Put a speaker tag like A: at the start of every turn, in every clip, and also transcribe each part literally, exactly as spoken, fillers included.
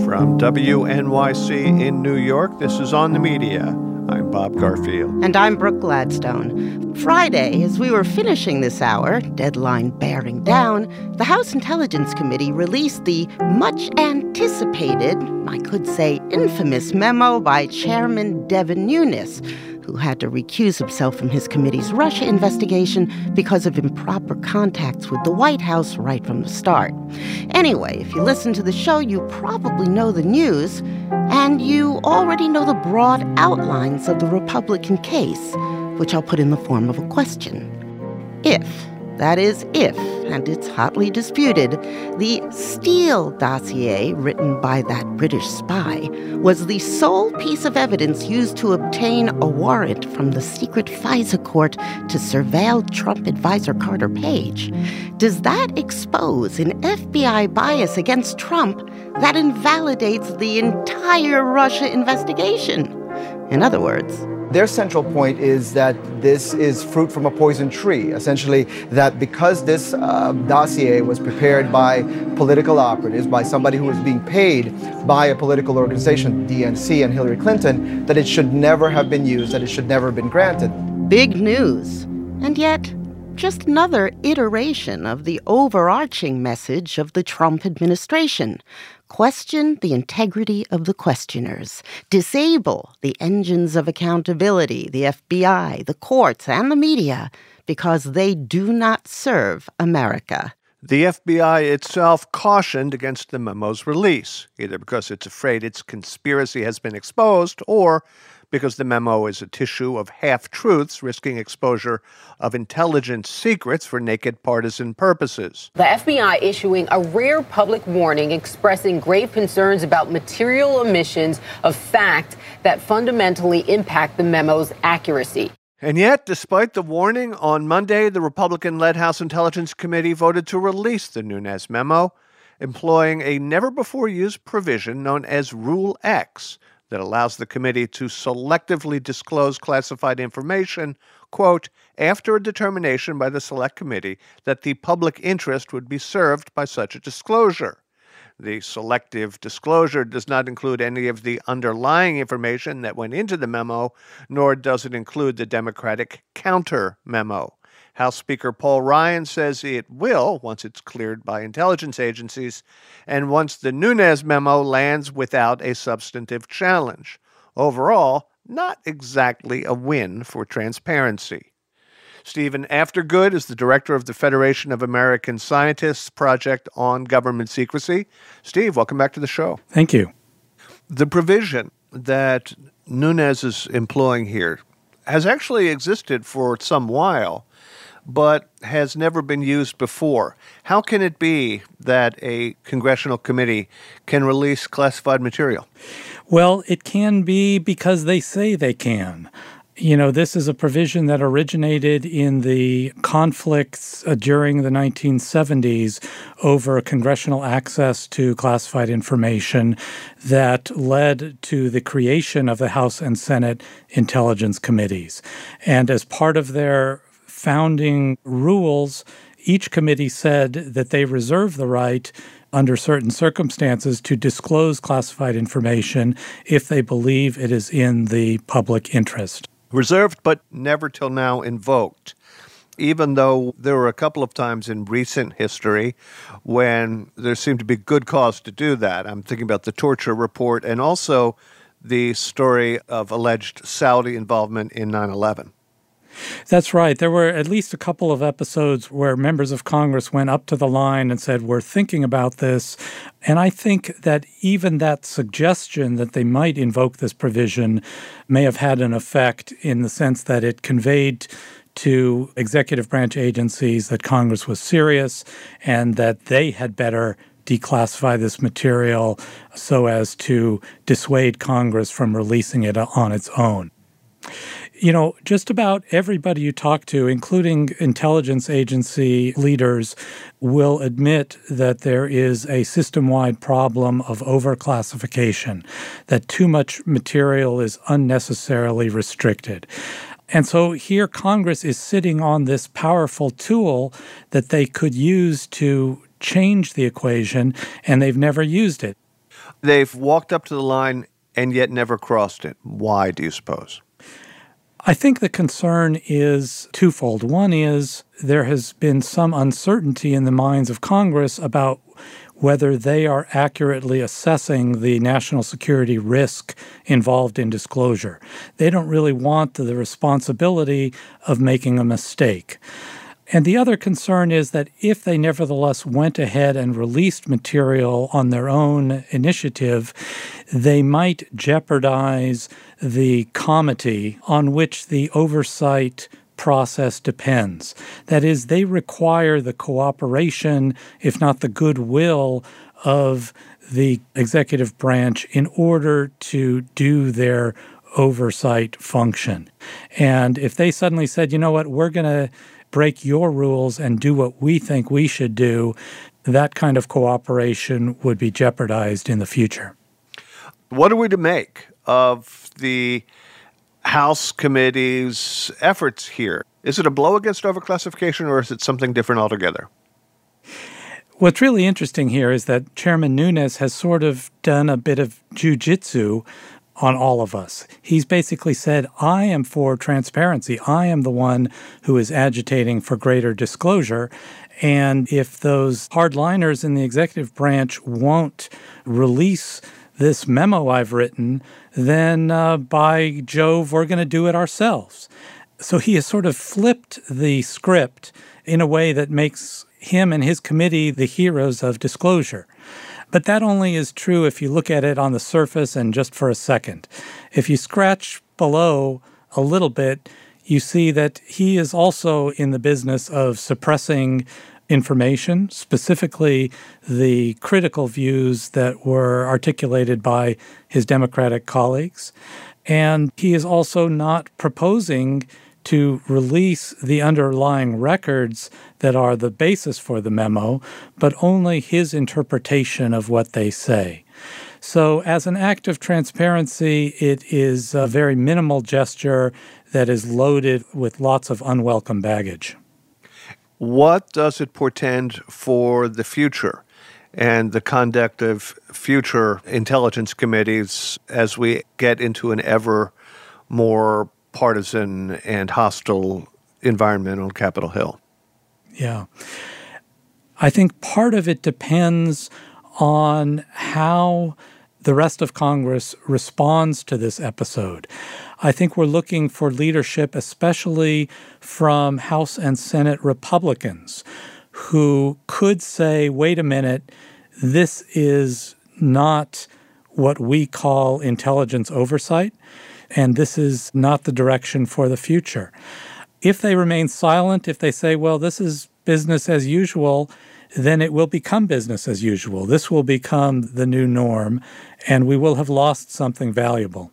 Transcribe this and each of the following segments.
A: From W N Y C in New York, this is On the Media. I'm Bob Garfield.
B: And I'm Brooke Gladstone. Friday, as we were finishing this hour, deadline bearing down, the House Intelligence Committee released the much-anticipated, I could say infamous, memo by Chairman Devin Nunes, who had to recuse himself from his committee's Russia investigation because of improper contacts with the White House right from the start. Anyway, if you listen to the show, you probably know the news, and you already know the broad outlines of the Republican case, which I'll put in the form of a question. If, that is if, and it's hotly disputed, the Steele dossier written by that British spy was the sole piece of evidence used to obtain a warrant from the secret FISA court to surveil Trump advisor Carter Page, does that expose an F B I bias against Trump that invalidates the entire Russia investigation? In other words,
C: their central point is that this is fruit from a poison tree, essentially that because this uh, dossier was prepared by political operatives, by somebody who was being paid by a political organization, D N C and Hillary Clinton, that it should never have been used, that it should never have been granted.
B: Big news. And yet, just another iteration of the overarching message of the Trump administration. Question the integrity of the questioners. Disable the engines of accountability, the F B I, the courts, and the media, because they do not serve America.
A: The F B I itself cautioned against the memo's release, either because it's afraid its conspiracy has been exposed or because the memo is a tissue of half-truths risking exposure of intelligence secrets for naked partisan purposes.
D: The F B I issuing a rare public warning expressing grave concerns about material omissions of fact that fundamentally impact the memo's accuracy.
A: And yet, despite the warning, on Monday, the Republican-led House Intelligence Committee voted to release the Nunes memo, employing a never-before-used provision known as Rule X, that allows the committee to selectively disclose classified information, quote, after a determination by the Select Committee that the public interest would be served by such a disclosure. The selective disclosure does not include any of the underlying information that went into the memo, nor does it include the Democratic counter memo. House Speaker Paul Ryan says it will once it's cleared by intelligence agencies and once the Nunes memo lands without a substantive challenge. Overall, not exactly a win for transparency. Stephen Aftergood is the director of the Federation of American Scientists Project on Government Secrecy. Steve, welcome back to the show.
E: Thank you.
A: The provision that Nunes is employing here has actually existed for some while, but has never been used before. How can it be that a congressional committee can release classified material?
E: Well, it can be because they say they can. You know, this is a provision that originated in the conflicts uh, during the nineteen seventies over congressional access to classified information that led to the creation of the House and Senate Intelligence Committees. And as part of their founding rules, each committee said that they reserve the right under certain circumstances to disclose classified information if they believe it is in the public interest.
A: Reserved, but never till now invoked, even though there were a couple of times in recent history when there seemed to be good cause to do that. I'm thinking about the torture report and also the story of alleged Saudi involvement in nine eleven.
E: That's right. There were at least a couple of episodes where members of Congress went up to the line and said, we're thinking about this. And I think that even that suggestion that they might invoke this provision may have had an effect in the sense that it conveyed to executive branch agencies that Congress was serious and that they had better declassify this material so as to dissuade Congress from releasing it on its own. You know, just about everybody you talk to, including intelligence agency leaders, will admit that there is a system-wide problem of overclassification, that too much material is unnecessarily restricted. And so here Congress is sitting on this powerful tool that they could use to change the equation, and they've never used it.
A: They've walked up to the line and yet never crossed it. Why, do you suppose?
E: I think the concern is twofold. One is there has been some uncertainty in the minds of Congress about whether they are accurately assessing the national security risk involved in disclosure. They don't really want the responsibility of making a mistake. And the other concern is that if they nevertheless went ahead and released material on their own initiative, they might jeopardize the comity on which the oversight process depends. That is, they require the cooperation, if not the goodwill, of the executive branch in order to do their oversight function. And if they suddenly said, you know what, we're going to break your rules and do what we think we should do, that kind of cooperation would be jeopardized in the future.
A: What are we to make of the House committee's efforts here? Is it a blow against overclassification, or is it something different altogether?
E: What's really interesting here is that Chairman Nunes has sort of done a bit of jujitsu on all of us. He's basically said, I am for transparency. I am the one who is agitating for greater disclosure. And if those hardliners in the executive branch won't release this memo I've written, then uh, by Jove, we're going to do it ourselves. So he has sort of flipped the script in a way that makes him and his committee the heroes of disclosure. But that only is true if you look at it on the surface and just for a second. If you scratch below a little bit, you see that he is also in the business of suppressing information, specifically the critical views that were articulated by his Democratic colleagues. And he is also not proposing to release the underlying records that are the basis for the memo, but only his interpretation of what they say. So as an act of transparency, it is a very minimal gesture that is loaded with lots of unwelcome baggage.
A: What does it portend for the future and the conduct of future intelligence committees as we get into an ever more partisan and hostile environment on Capitol Hill?
E: Yeah. I think part of it depends on how the rest of Congress responds to this episode. I think we're looking for leadership, especially from House and Senate Republicans, who could say, wait a minute, this is not what we call intelligence oversight, and this is not the direction for the future. If they remain silent, if they say, well, this is business as usual, then it will become business as usual. This will become the new norm, and we will have lost something valuable.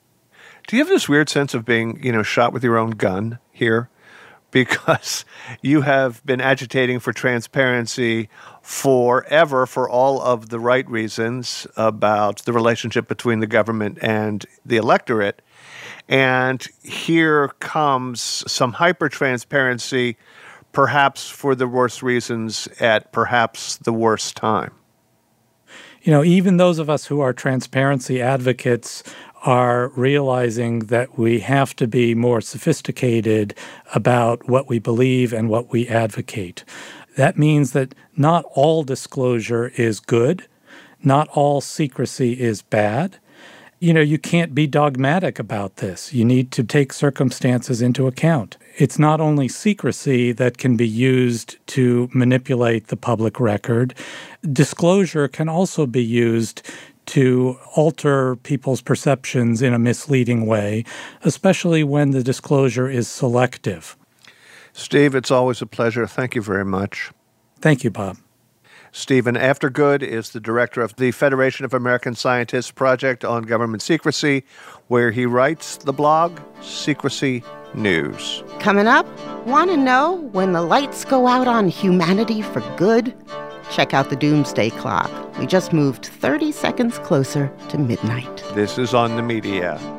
A: Do you have this weird sense of being, you know, shot with your own gun here? Because you have been agitating for transparency forever for all of the right reasons about the relationship between the government and the electorate. And here comes some hyper-transparency, perhaps for the worst reasons at perhaps the worst time.
E: You know, even those of us who are transparency advocates are realizing that we have to be more sophisticated about what we believe and what we advocate. That means that not all disclosure is good, not all secrecy is bad. You know, you can't be dogmatic about this. You need to take circumstances into account. It's not only secrecy that can be used to manipulate the public record. Disclosure can also be used to alter people's perceptions in a misleading way, especially when the disclosure is selective.
A: Steve, it's always a pleasure. Thank you very much.
E: Thank you, Bob.
A: Stephen Aftergood is the director of the Federation of American Scientists Project on Government Secrecy, where he writes the blog Secrecy News.
B: Coming up, want to know when the lights go out on humanity for good? Check out the Doomsday Clock. We just moved thirty seconds closer to midnight.
A: This is On the Media.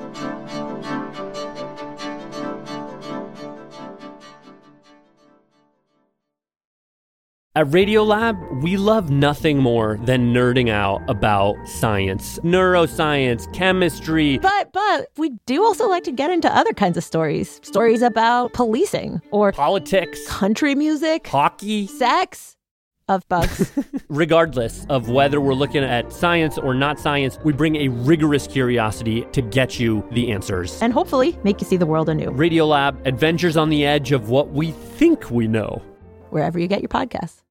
F: At Radiolab, we love nothing more than nerding out about science, neuroscience, chemistry.
G: But, but we do also like to get into other kinds of stories. Stories about policing or
F: politics,
G: country music,
F: hockey,
G: sex, of bugs.
F: Regardless of whether we're looking at science or not science, we bring a rigorous curiosity to get you the answers.
G: And hopefully make you see the world anew.
F: Radiolab, adventures on the edge of what we think we know.
G: Wherever you get your podcasts.